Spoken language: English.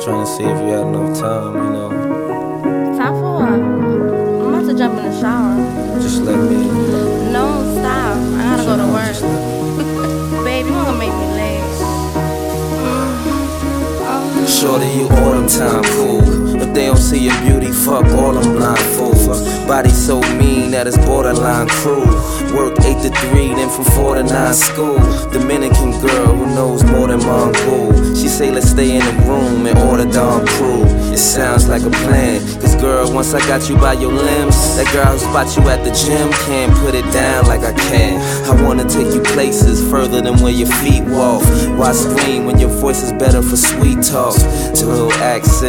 just trying to see if you had enough time, you know. Time for what? I'm about to jump in the shower. Just let me. No, stop. I gotta go to work. Babe, you wanna make me late? Shorty, you autumn time cool. If they don't see your beauty, fuck all them blind fools. Body so mean that it's borderline cruel. Work 8 to 3, then from 4 to 9 school. Dominican girl who knows more than Mongol. She say let's stay in the room and order Dom Crew. It sounds like a plan, cause girl, once I got you by your limbs, that girl who spot you at the gym can't put it down like I can. I wanna take you places further than where your feet walk. Why scream when your voice is better for sweet talk? To little accent